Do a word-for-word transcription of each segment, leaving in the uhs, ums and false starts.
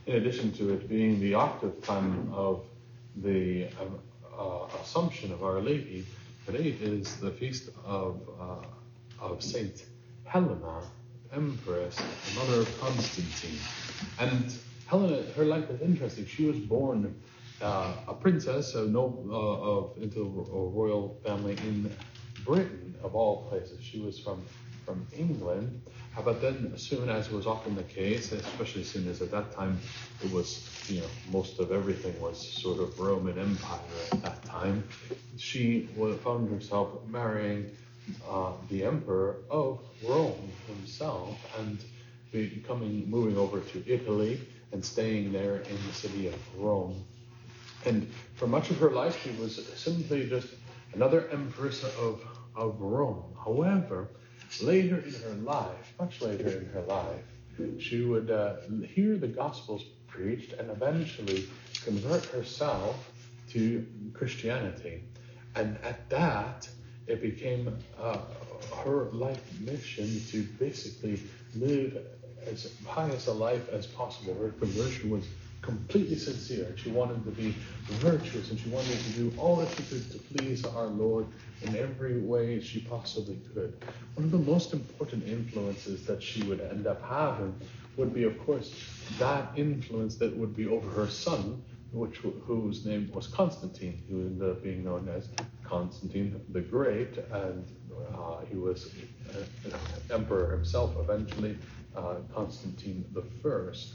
in addition to it being the octave time of the um, uh, Assumption of Our Lady, today is the feast of uh, of Saint Helena, Empress, mother of Constantine. And Helena, her life is interesting. She was born uh, a princess, so no, uh, of into a royal family in Britain, of all places. She was from from England, uh, but then soon, as was often the case, especially as soon as at that time it was, you know, most of everything was sort of Roman Empire at that time, she found herself marrying uh, the Emperor of Rome himself, and becoming moving over to Italy and staying there in the city of Rome. And for much of her life, she was simply just another empress of, of Rome. However, later in her life, much later in her life, she would uh, hear the Gospels preached and eventually convert herself to Christianity. And at that, it became uh, her life mission to basically live as pious a life as possible. Her conversion was completely sincere. She wanted to be virtuous, and she wanted to do all that she could to please our Lord in every way she possibly could. One of the most important influences that she would end up having would be, of course, that influence that would be over her son, which whose name was Constantine, who ended up being known as Constantine the Great, and uh, he was uh, emperor himself eventually, uh, Constantine the First.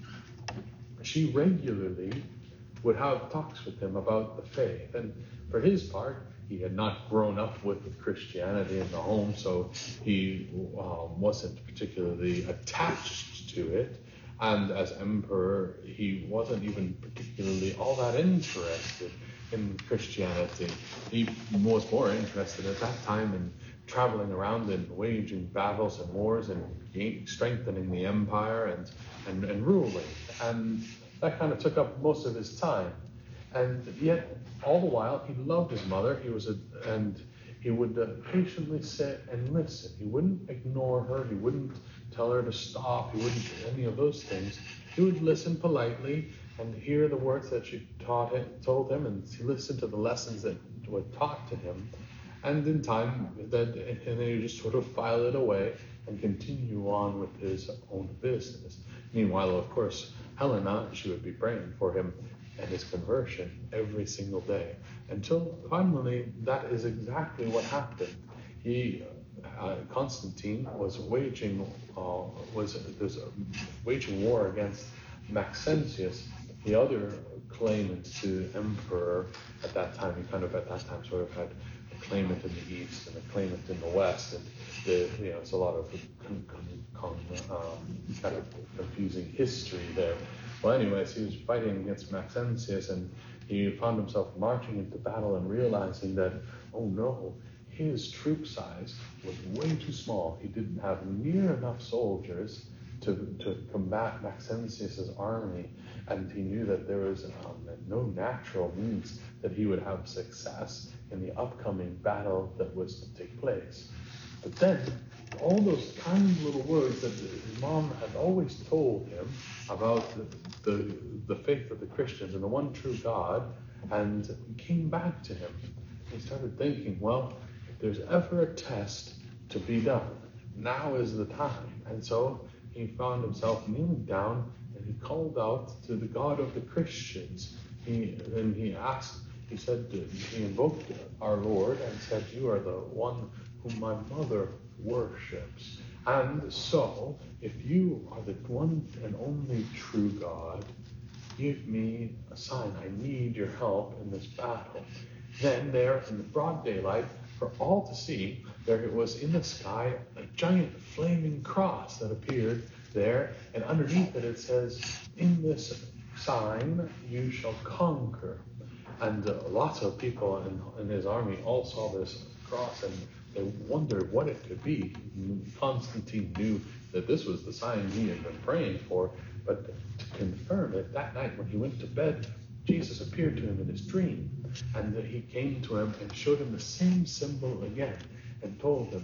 She regularly would have talks with him about the faith, and for his part, he had not grown up with Christianity in the home, so he um, wasn't particularly attached to it. And as emperor, he wasn't even particularly all that interested in Christianity. He was more interested at that time in traveling around and waging battles and wars and strengthening the empire and, and, and ruling. And that kind of took up most of his time. And yet, all the while, he loved his mother. He was a, and he would uh, patiently sit and listen. He wouldn't ignore her. He wouldn't tell her to stop. He wouldn't do any of those things. He would listen politely and hear the words that she taught him, told him, and he listened to the lessons that were taught to him. And in time, that and then he just sort of file it away and continue on with his own business. Meanwhile, of course, Helena, she would be praying for him and his conversion every single day, until finally that is exactly what happened. He, uh, Constantine, was waging uh, was was waging war against Maxentius, the other claimant to emperor at that time. He kind of at that time sort of had a claimant in the east and a claimant in the west, and the, you know, it's a lot of con, con, con, um, kind of confusing history there. Well, anyways, he was fighting against Maxentius, and he found himself marching into battle and realizing that, oh no, his troop size was way too small. He didn't have near enough soldiers to, to combat Maxentius's army, and he knew that there was um, no natural means that he would have success in the upcoming battle that was to take place. But then, all those kind little words that his mom had always told him about the, the, the faith of the Christians and the one true God, and came back to him. He started thinking, well, if there's ever a test to be done, now is the time. And so he found himself kneeling down, and he called out to the God of the Christians. He and he asked, he said, he invoked our Lord and said, you are the one whom my mother worships. And so, if you are the one and only true God, give me a sign. I need your help in this battle. Then there, in the broad daylight, for all to see, there it was in the sky, a giant flaming cross that appeared there, and underneath it it says, in this sign you shall conquer. And uh, lots of people in, in his army all saw this cross, and they wondered what it could be. Constantine knew that this was the sign he had been praying for, but to confirm it, that night when he went to bed, Jesus appeared to him in his dream, and he came to him and showed him the same symbol again, and told him,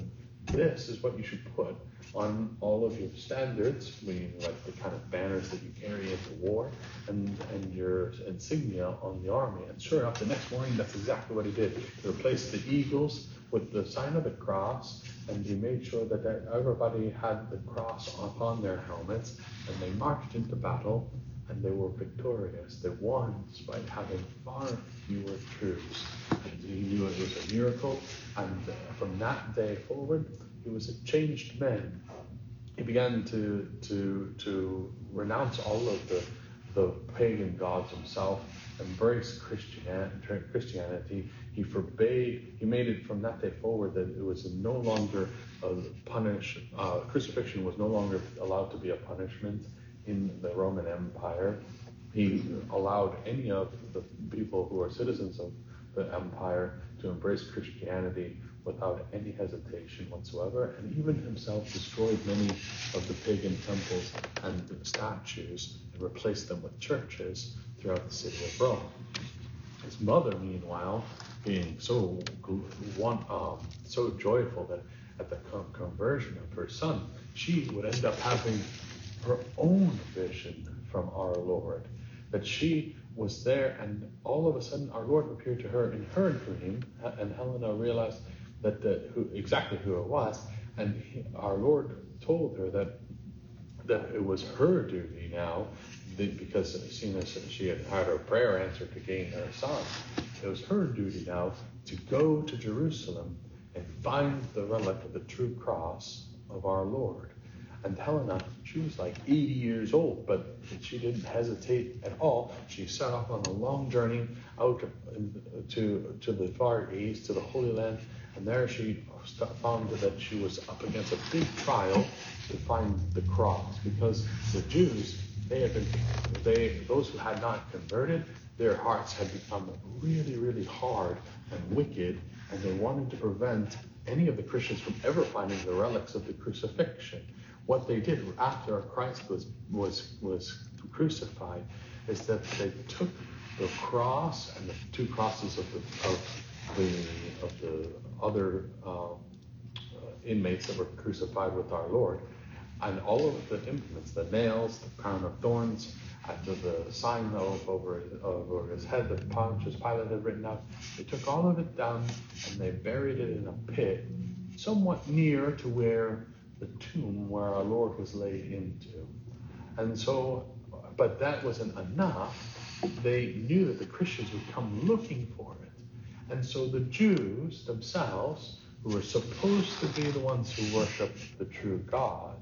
this is what you should put on all of your standards, meaning like the kind of banners that you carry into war, and, and your insignia on the army. And sure enough, the next morning, that's exactly what he did. He replaced the eagles with the sign of the cross, and he made sure that everybody had the cross upon their helmets, and they marched into battle, and they were victorious. They won despite having far fewer troops. And he knew it was a miracle, and from that day forward, he was a changed man. He began to to to renounce all of the the pagan gods himself, embrace Christianity. Christianity. He forbade. He made it from that day forward that it was no longer a punish. Uh, crucifixion was no longer allowed to be a punishment in the Roman Empire. He allowed any of the people who are citizens of the empire to embrace Christianity without any hesitation whatsoever, and even himself destroyed many of the pagan temples and statues and replaced them with churches throughout the city of Rome. His mother, meanwhile, being so one, um, so joyful that at the conversion of her son, she would end up having her own vision from our Lord, that she was there, and all of a sudden our Lord appeared to her in her dream, and Helena realized that the, who, exactly who it was, and he, our Lord told her that that it was her duty now, that because seeing as she had had her prayer answered to gain her son, it was her duty now to go to Jerusalem and find the relic of the true cross of our Lord. And Helena, she was like eighty years old, but she didn't hesitate at all. She set off on a long journey out to to the far east, to the Holy Land, and there she found that she was up against a big trial to find the cross, because the Jews, they had been, they those who had not converted, their hearts had become really, really hard and wicked, and they wanted to prevent any of the Christians from ever finding the relics of the crucifixion. What they did after Christ was was was crucified is that they took the cross and the two crosses of the of the of the other uh, inmates that were crucified with our Lord, and all of the implements, the nails, the crown of thorns, and the sign of over over his head that Pontius Pilate had written out. They took all of it down and they buried it in a pit, somewhat near to where the tomb where our Lord was laid into. And so, but that wasn't enough. They knew that the Christians would come looking for it. And so the Jews themselves, who were supposed to be the ones who worshiped the true God,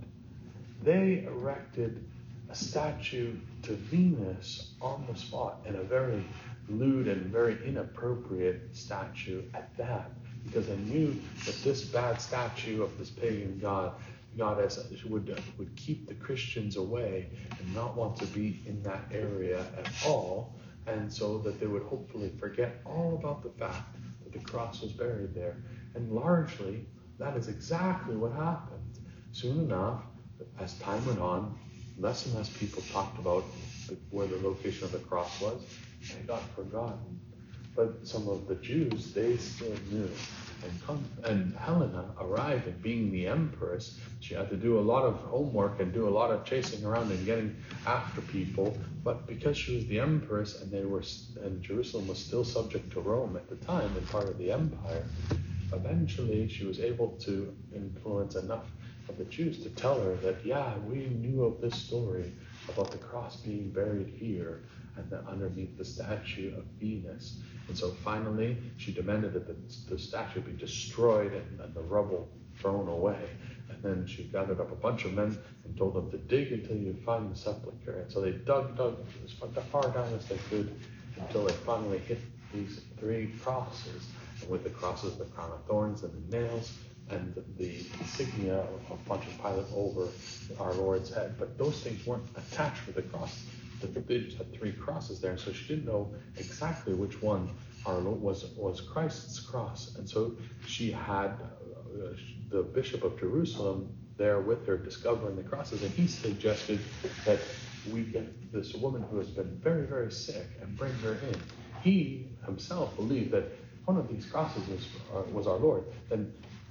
they erected a statue to Venus on the spot, and a very lewd and very inappropriate statue at that, because they knew that this bad statue of this pagan god goddess would would keep the Christians away and not want to be in that area at all, and so that they would hopefully forget all about the fact that the cross was buried there. And largely, that is exactly what happened. Soon enough, as time went on, less and less people talked about the, where the location of the cross was, and it got forgotten. But some of the Jews, they still knew. And, come, and Helena arrived, and being the empress, she had to do a lot of homework and do a lot of chasing around and getting after people. But because she was the empress, and they were, and Jerusalem was still subject to Rome at the time and part of the empire, eventually she was able to influence enough of the Jews to tell her that, yeah, we knew of this story about the cross being buried here and then underneath the statue of Venus. And so finally, she demanded that the, the statue be destroyed and, and the rubble thrown away. And then she gathered up a bunch of men and told them to dig until you find the sepulcher. And so they dug, dug as far down as they could until they finally hit these three crosses. And with the crosses, the crown of thorns and the nails, and the insignia of Pontius Pilate over our Lord's head. But those things weren't attached with the cross. They just had three crosses there, and so she didn't know exactly which one our Lord was was Christ's cross. And so she had uh, the Bishop of Jerusalem there with her, discovering the crosses, and he suggested that we get this woman who has been very, very sick and bring her in. He himself believed that one of these crosses was, uh, was our Lord. And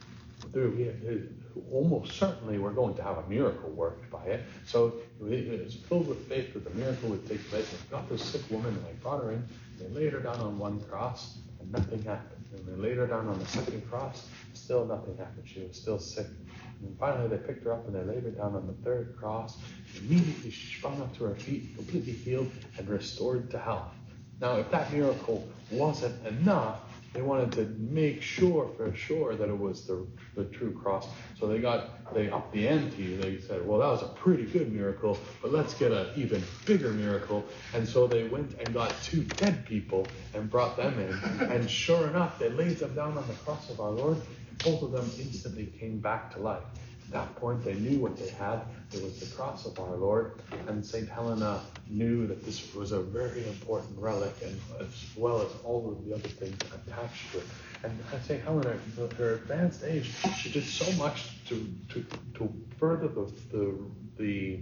there we almost certainly were going to have a miracle worked by it. So it was filled with faith that the miracle would take place. And got this sick woman, and they brought her in. They laid her down on one cross, and nothing happened. And they laid her down on the second cross, still nothing happened. She was still sick. And finally, they picked her up and they laid her down on the third cross. Immediately, she sprung up to her feet, completely healed and restored to health. Now, if that miracle wasn't enough, they wanted to make sure for sure that it was the, the true cross. So they got, they upped the ante. They said, well, that was a pretty good miracle, but let's get an even bigger miracle. And so they went and got two dead people and brought them in. And sure enough, they laid them down on the cross of our Lord. Both of them instantly came back to life. At that point, they knew what they had. It was the cross of our Lord. And Saint Helena knew that this was a very important relic, and as well as all of the other things attached to it. And Saint Helena, in her advanced age, she did so much to to, to further the the, the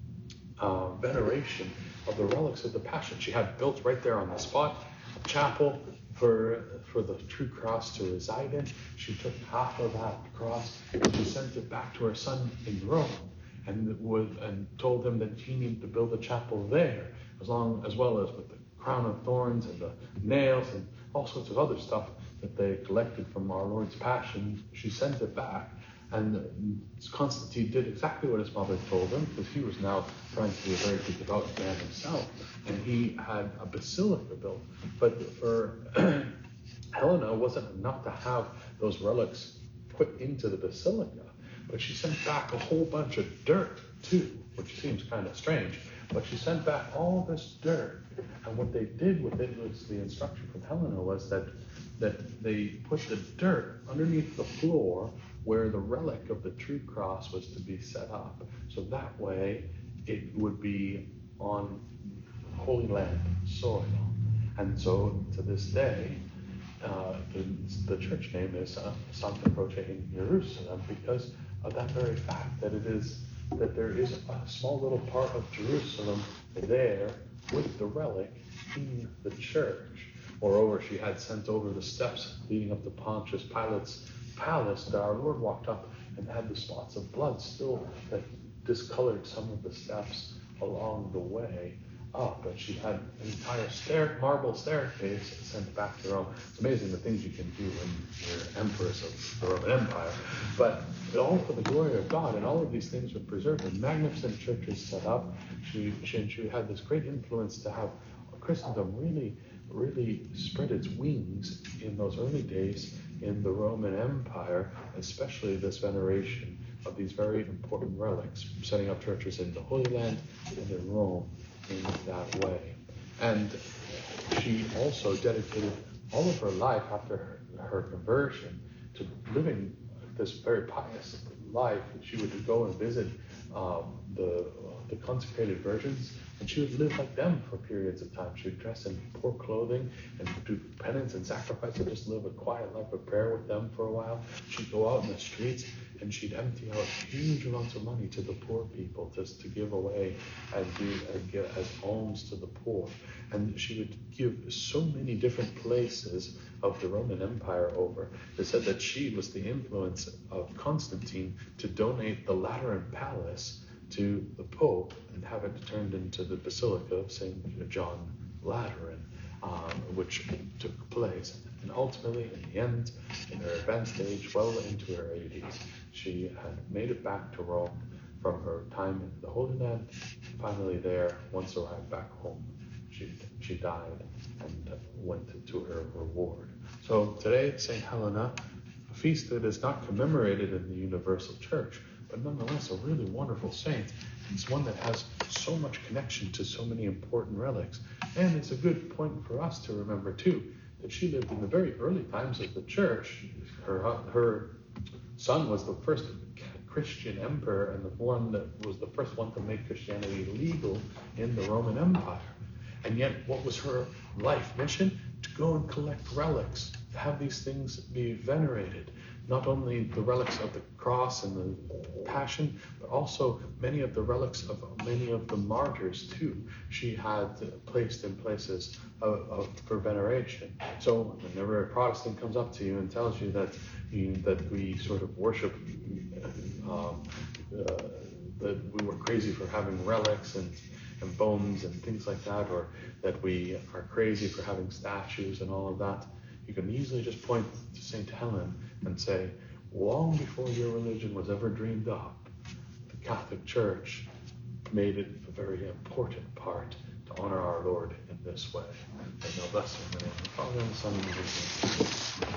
uh, veneration of the relics of the Passion. She had built right there on the spot a chapel for for the true cross to reside in. She took half of that cross and she sent it back to her son in Rome, and would and told him that he needed to build a chapel there, as long as well as with the crown of thorns and the nails and all sorts of other stuff that they collected from our Lord's Passion. She sent it back, and Constantine did exactly what his mother told him, because he was now trying to be a very good devout man himself, and he had a basilica built. But for Helena, it wasn't enough to have those relics put into the basilica, but she sent back a whole bunch of dirt too, which seems kind of strange. But she sent back all this dirt, and what they did with it was, the instruction from Helena was that that they put the dirt underneath the floor where the relic of the true cross was to be set up. So that way it would be on Holy Land soil. And so to this day, uh, the, the church name is uh, Santa Croce in Jerusalem, because of that very fact that it is that there is a small little part of Jerusalem there with the relic in the church. Moreover, she had sent over the steps leading up to Pontius Pilate's palace that our Lord walked up, and had the spots of blood still that discolored some of the steps along the way up. And she had an entire stair, marble staircase sent back to Rome. It's amazing the things you can do when you're empress of the Roman Empire. But all for the glory of God, and all of these things were preserved, and magnificent churches set up. She, she, she had this great influence to have Christendom really really spread its wings in those early days in the Roman Empire, especially this veneration of these very important relics, setting up churches in the Holy Land and in Rome in that way. And she also dedicated all of her life after her, her conversion to living this very pious life. She would go and visit um, the, the consecrated virgins, and she would live like them for periods of time. She would dress in poor clothing and do penance and sacrifice, and just live a quiet life of prayer with them for a while. She'd go out in the streets and she'd empty out huge amounts of money to the poor people, just to give away and do and give as alms to the poor. And she would give so many different places of the Roman Empire over. They said that she was the influence of Constantine to donate the Lateran Palace to the Pope and have it turned into the Basilica of Saint John Lateran, um, which took place. And ultimately, in the end, in her advanced age, well into her eighties, she had made it back to Rome from her time in the Holy Land. Finally there, once arrived back home, she, she died and went to her reward. So today, Saint Helena, a feast that is not commemorated in the Universal Church, but nonetheless a really wonderful saint. It's one that has so much connection to so many important relics. And it's a good point for us to remember too, that she lived in the very early times of the church. Her, her son was the first Christian emperor, and the one that was the first one to make Christianity legal in the Roman Empire. And yet, what was her life mission? To go and collect relics, to have these things be venerated, not only the relics of the cross and the passion, but also many of the relics of many of the martyrs too. She had placed in places of, of for veneration. So whenever a Protestant comes up to you and tells you that you, that we sort of worship, um, uh, that we were crazy for having relics and and bones and things like that, or that we are crazy for having statues and all of that, you can easily just point to Saint Helen and say, long before your religion was ever dreamed up, the Catholic Church made it a very important part to honor our Lord in this way. May God bless you in the name of the Father, and the Son, and the Holy Spirit.